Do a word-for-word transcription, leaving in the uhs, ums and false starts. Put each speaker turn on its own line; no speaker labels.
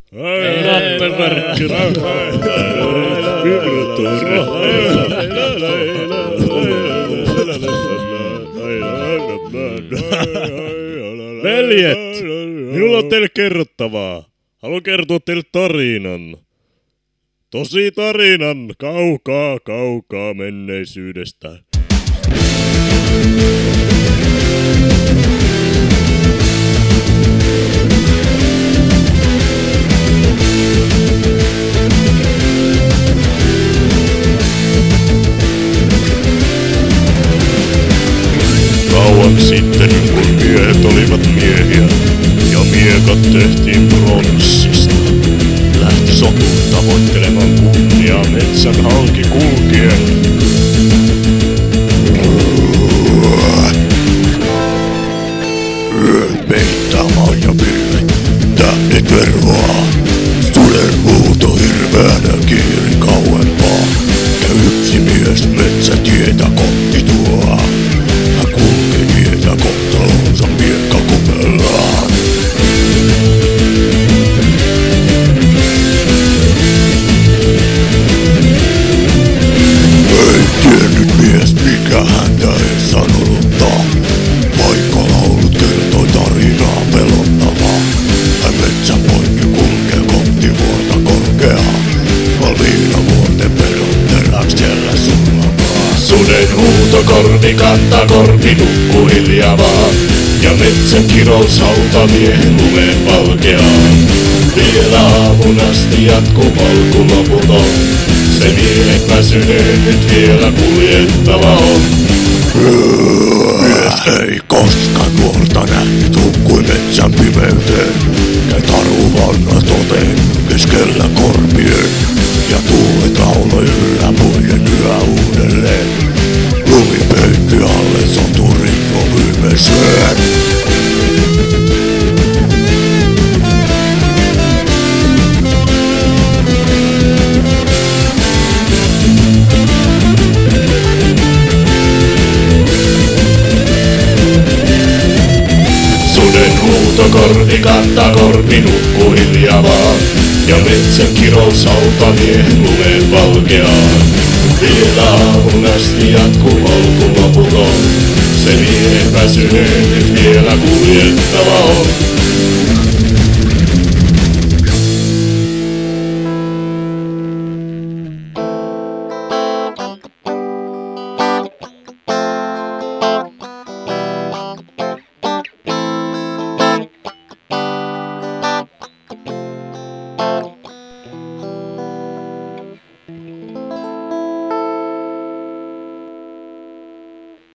Ai, Rattenverkki, veljet, minulla on teille kerrottavaa. Haluan kertoa teille tarinan. Tosi tarinan kaukaa, kaukaa menneisyydestä. Kauan sitten, kun miehet olivat miehiä ja miekat tehtiin pronssista, lähti sotun tavoittelemaan kunniaa metsän halki kulkien. Yöt peittämään ja pilvet, tähdet verhoaa, suden huuto hirveänä kiiri kauempaa, ja yksi mies metsätietä kohti tuo. Kulkee tietä kohtalonsa miekka kumellaan. Ei tiennyt mies mikä häntä ei sanonuttaa, vaikka laulut kertoi tarinaa pelottavaa. Hän metsän poikki kulkee kohti vuorta korkeaa, valmiina vuorten pedon teräksellä sullamaan. Suden huuto korvi kantaa korvi nukkuu hiljaa vaan, ja metsän kirous hauta miehen lumeen valkeaa. Vielä aamun asti jatkuu polku loputon, se miehet väsyneen nyt vielä kuljettava on. Mies ei koskaan nuorta nähnyt, hukkui metsän pimeyteen, ja taru vanha toteen keskellä korpien, ja tuulet lauloi yllä puiden yhä uudelleen. Lumi peitti alle soturin jo viimeiseen. Suden huuto korvi kantaa korvi nukkuu hiljaa vaan, ja metsän kirous hauta miehen lumeen valkeaa. Vielä aamun asti jatkuu polku loputon, se miehen väsyneen nyt vielä kuljettava on.
Thank you.